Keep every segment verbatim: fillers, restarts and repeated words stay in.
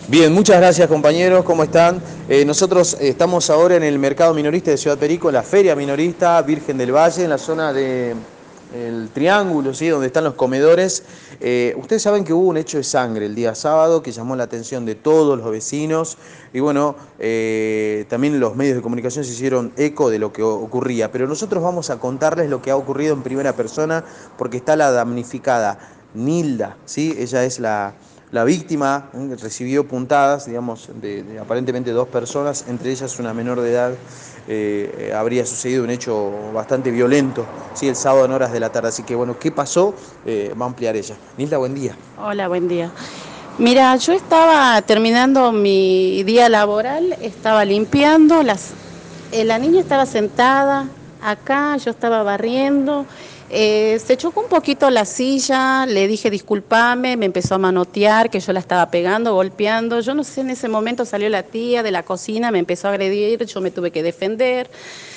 Bien, muchas gracias compañeros, ¿cómo están? Eh, nosotros estamos ahora en el mercado minorista de Ciudad Perico, la feria minorista Virgen del Valle, en la zona de el Triángulo, ¿sí? Donde están los comedores. Eh, ustedes saben que hubo un hecho de sangre el día sábado que llamó la atención de todos los vecinos y bueno, eh, también los medios de comunicación se hicieron eco de lo que ocurría, pero nosotros vamos a contarles lo que ha ocurrido en primera persona porque está la damnificada Nilda, ¿sí? Ella es la... La víctima ¿eh? recibió puntadas, digamos, de, de aparentemente dos personas, entre ellas una menor de edad. Eh, eh, habría sucedido un hecho bastante violento, ¿sí? El sábado en horas de la tarde. Así que, bueno, ¿qué pasó? Eh, va a ampliar ella. Nilda, buen día. Hola, buen día. Mira, yo estaba terminando mi día laboral, estaba limpiando, las, eh, la niña estaba sentada acá, yo estaba barriendo, eh, se chocó un poquito la silla, le dije discúlpame, me empezó a manotear, que yo la estaba pegando, golpeando, yo no sé, en ese momento salió la tía de la cocina, me empezó a agredir, yo me tuve que defender.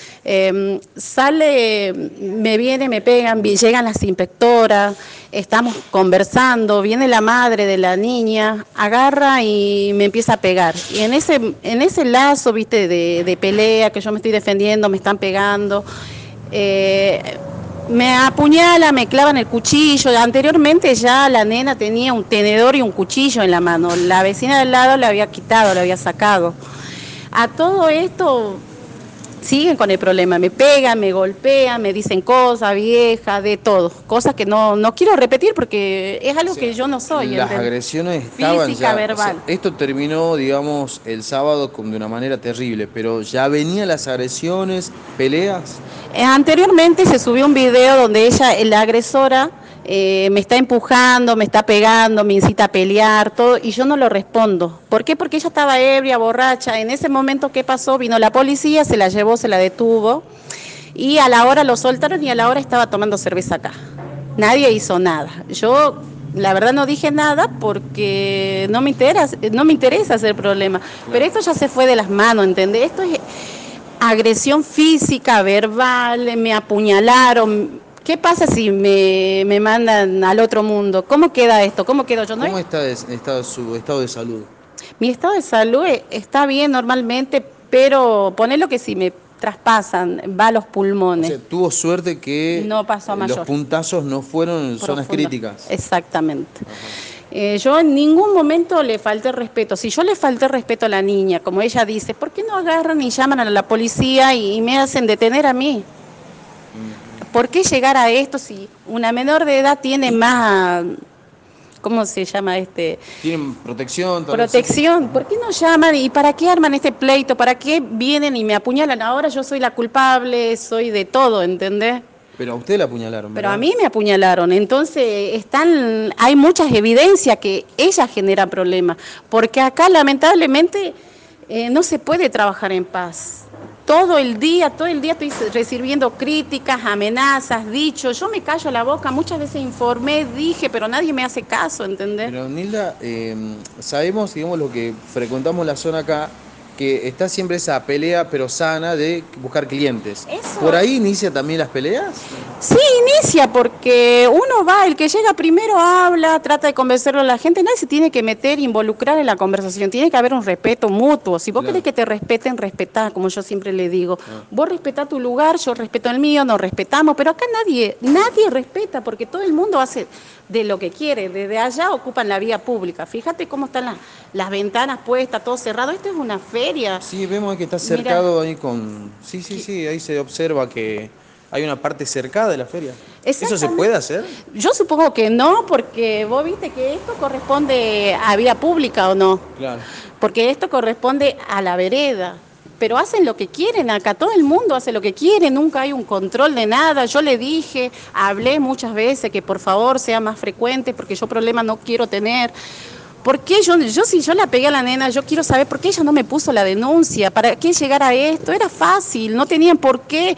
Eh, sale, me viene, me pegan, llegan las inspectoras, estamos conversando, viene la madre de la niña, agarra y me empieza a pegar. Y en ese, en ese lazo, viste, de, de pelea, que yo me estoy defendiendo, me están pegando, eh, me apuñala, me clavan el cuchillo. Anteriormente ya la nena tenía un tenedor y un cuchillo en la mano. La vecina del lado le había quitado, le había sacado. A todo esto siguen con el problema, me pegan, me golpean, me dicen cosas, vieja, de todo, cosas que no, no quiero repetir porque es algo o sea, que yo no soy. Las ¿entendés? Agresiones estaban física, ya, verbal. O sea, esto terminó, digamos, el sábado con, de una manera terrible, pero ya venían las agresiones, peleas. Eh, anteriormente se subió un video donde ella, la agresora, Eh, me está empujando, me está pegando, me incita a pelear, todo, y yo no lo respondo. ¿Por qué? Porque ella estaba ebria, borracha. En ese momento, ¿qué pasó? Vino la policía, se la llevó, se la detuvo, y a la hora lo soltaron y a la hora estaba tomando cerveza acá. Nadie hizo nada. Yo, la verdad, no dije nada porque no me interesa, no me interesa hacer problema. Claro. Pero esto ya se fue de las manos, ¿entendés? Esto es agresión física, verbal, me apuñalaron. ¿Qué pasa si me, me mandan al otro mundo? ¿Cómo queda esto? ¿Cómo quedo yo? ¿No? ¿Cómo está de, está su estado de salud? Mi estado de salud está bien normalmente, pero ponelo que si me traspasan, va a los pulmones. O sea, tuvo suerte que no pasó a mayor. Los puntazos no fueron en Profundo. Zonas críticas. Exactamente. Eh, yo en ningún momento le falté respeto. Si yo le falté respeto a la niña, como ella dice, ¿por qué no agarran y llaman a la policía y, y me hacen detener a mí? ¿Por qué llegar a esto si una menor de edad tiene más, ¿cómo se llama este? Tienen protección. Protección. ¿Por qué no llaman y para qué arman este pleito? ¿Para qué vienen y me apuñalan? Ahora yo soy la culpable, soy de todo, ¿entendés? Pero a usted la apuñalaron, ¿verdad? Pero a mí me apuñalaron, entonces están, hay muchas evidencias que ella genera problemas, porque acá lamentablemente eh, no se puede trabajar en paz. Todo el día, todo el día estoy recibiendo críticas, amenazas, dichos. Yo me callo la boca, muchas veces informé, dije, pero nadie me hace caso, ¿entendés? Pero Nilda, eh, sabemos, digamos, lo que frecuentamos la zona acá, que está siempre esa pelea, pero sana, de buscar clientes. Eso. ¿Por ahí inicia también las peleas? Sí, inicia, porque uno va, el que llega primero habla, trata de convencerlo a la gente, nadie se tiene que meter, involucrar en la conversación, tiene que haber un respeto mutuo. Si vos claro. querés que te respeten, respetá, como yo siempre le digo. Ah. Vos respetá tu lugar, yo respeto el mío, nos respetamos, pero acá nadie, nadie respeta, porque todo el mundo hace de lo que quiere, desde allá ocupan la vía pública. Fíjate cómo están las, las ventanas puestas, todo cerrado, esto es una feria. Sí, vemos que está cercado. Mirá. Ahí con... Sí, sí, sí, ahí se observa que hay una parte cercada de la feria. ¿Eso se puede hacer? Yo supongo que no, porque vos viste que esto corresponde a vía pública, ¿o no? Claro. Porque esto corresponde a la vereda. Pero hacen lo que quieren acá, todo el mundo hace lo que quiere, nunca hay un control de nada. Yo le dije, hablé muchas veces que por favor sea más frecuente porque yo problemas no quiero tener. ¿Por qué yo, yo si yo la pegué a la nena, yo quiero saber por qué ella no me puso la denuncia? ¿Para qué llegar a esto? Era fácil, no tenían por qué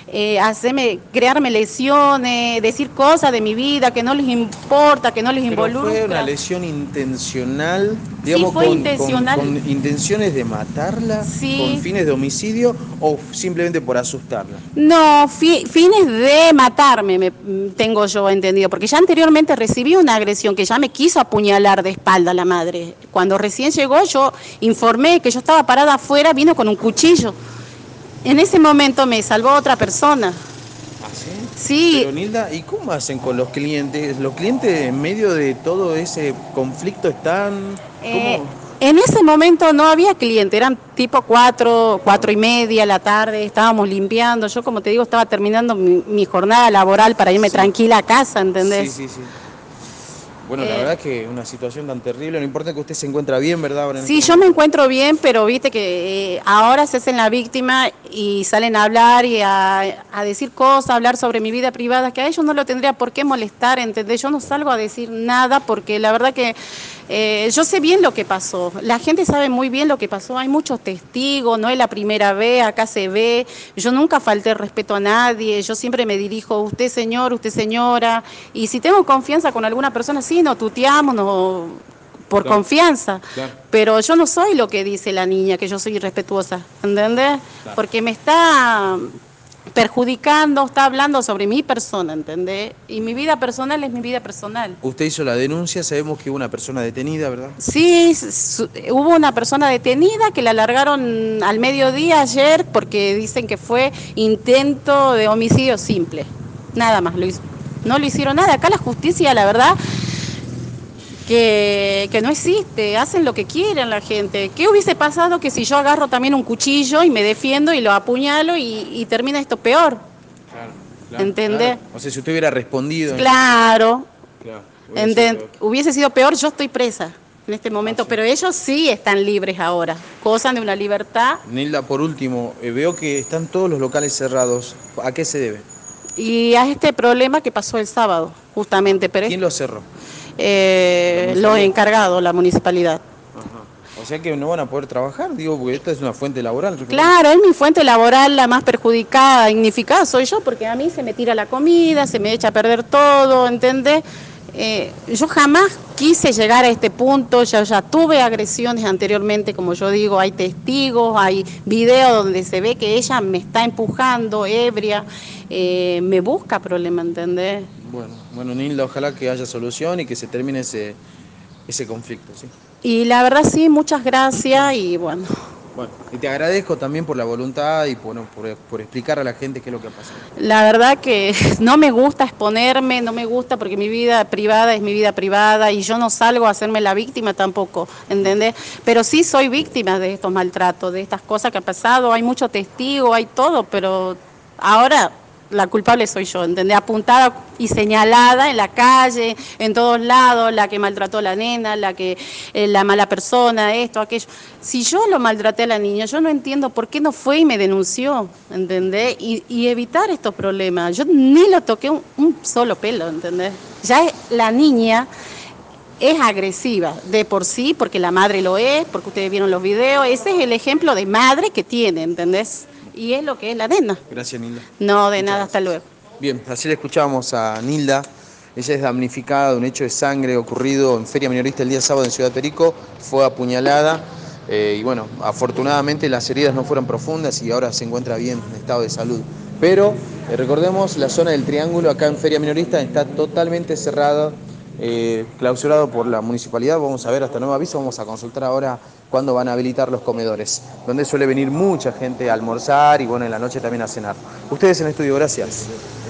eh, hacerme, crearme lesiones, decir cosas de mi vida que no les importa, que no les Pero involucra. fue una lesión intencional, digamos, sí, fue con, intencional. Con, con intenciones de matarla, sí. con fines de homicidio o simplemente por asustarla. No, fi, fines de matarme, me, tengo yo entendido, porque ya anteriormente recibí una agresión que ya me quiso apuñalar de espalda la madre. Cuando recién llegó yo informé que yo estaba parada afuera, vino con un cuchillo. En ese momento me salvó otra persona. ¿Ah, sí? Sí. Pero Nilda, ¿y cómo hacen con los clientes? ¿Los clientes en medio de todo ese conflicto están...? Eh, ¿Cómo? En ese momento no había cliente, eran tipo cuatro, cuatro y media la tarde, estábamos limpiando. Yo, como te digo, estaba terminando mi, mi jornada laboral para irme sí. tranquila a casa, ¿entendés? Sí, sí, sí. Bueno, eh, la verdad es que una situación tan terrible, no importa que usted se encuentra bien, ¿verdad? Ahora en sí, este yo me encuentro bien, pero viste que eh, ahora se hacen la víctima y salen a hablar y a, a decir cosas, a hablar sobre mi vida privada, que a ellos no lo tendría por qué molestar, ¿entendés? Yo no salgo a decir nada porque la verdad que eh, yo sé bien lo que pasó, la gente sabe muy bien lo que pasó, hay muchos testigos, no es la primera vez, acá se ve, yo nunca falté el respeto a nadie, yo siempre me dirijo, usted señor, usted señora, y si tengo confianza con alguna persona, sí, nos tuteamos, nos... por claro. confianza, claro. Pero yo no soy lo que dice la niña, que yo soy irrespetuosa, ¿entendés? Claro. Porque me está perjudicando, está hablando sobre mi persona, ¿entendés? Y mi vida personal es mi vida personal. Usted hizo la denuncia, sabemos que hubo una persona detenida, ¿verdad? Sí, hubo una persona detenida que la largaron al mediodía ayer porque dicen que fue intento de homicidio simple, nada más, lo hizo. No lo hicieron nada, acá la justicia, la verdad... Que, que no existe, hacen lo que quieren la gente. ¿Qué hubiese pasado que si yo agarro también un cuchillo y me defiendo y lo apuñalo y, y termina esto peor? Claro, claro. ¿Entendés? Claro. O sea, si usted hubiera respondido... Claro. Claro hubiese, sido peor. hubiese sido peor, yo estoy presa en este momento, ah, sí. Pero ellos sí están libres ahora, gozan de una libertad. Nilda, por último, eh, veo que están todos los locales cerrados. ¿A qué se debe? Y a este problema que pasó el sábado, justamente. Pero ¿Quién lo cerró? Eh, los encargados, la municipalidad. Ajá. O sea que no van a poder trabajar, digo, porque esta es una fuente laboral. Claro, es mi fuente laboral la más perjudicada, dignificada soy yo, porque a mí se me tira la comida, se me echa a perder todo, ¿entendés? Eh, yo jamás quise llegar a este punto, ya, ya tuve agresiones anteriormente, como yo digo, hay testigos, hay videos donde se ve que ella me está empujando, ebria, eh, me busca problema, ¿entendés? Bueno, bueno, Nilda, ojalá que haya solución y que se termine ese, ese conflicto, ¿sí? Y la verdad sí, muchas gracias y bueno. Bueno, y te agradezco también por la voluntad y por, por, por explicar a la gente qué es lo que ha pasado. La verdad que no me gusta exponerme, no me gusta porque mi vida privada es mi vida privada y yo no salgo a hacerme la víctima tampoco, ¿entendés? Pero sí soy víctima de estos maltratos, de estas cosas que han pasado, hay muchos testigos, hay todo, pero ahora... la culpable soy yo, ¿entendés? Apuntada y señalada en la calle, en todos lados, la que maltrató a la nena, la que eh, la mala persona, esto, aquello. Si yo lo maltraté a la niña, yo no entiendo por qué no fue y me denunció, ¿entendés? Y, y evitar estos problemas. Yo ni lo toqué un, un solo pelo, ¿entendés? Ya es, la niña es agresiva de por sí, porque la madre lo es, porque ustedes vieron los videos. Ese es el ejemplo de madre que tiene, ¿entendés? Y es lo que es la nena. Gracias, Nilda. No, de Muchas nada, gracias. Hasta luego. Bien, así le escuchábamos a Nilda. Ella es damnificada de un hecho de sangre ocurrido en Feria Minorista el día sábado en Ciudad Perico. Fue apuñalada eh, y bueno, afortunadamente las heridas no fueron profundas y ahora se encuentra bien en estado de salud. Pero eh, recordemos, la zona del Triángulo acá en Feria Minorista está totalmente cerrada, eh, clausurado por la municipalidad. Vamos a ver hasta nuevo aviso, vamos a consultar ahora cuándo van a habilitar los comedores, donde suele venir mucha gente a almorzar y bueno, en la noche también a cenar. Ustedes en estudio, gracias.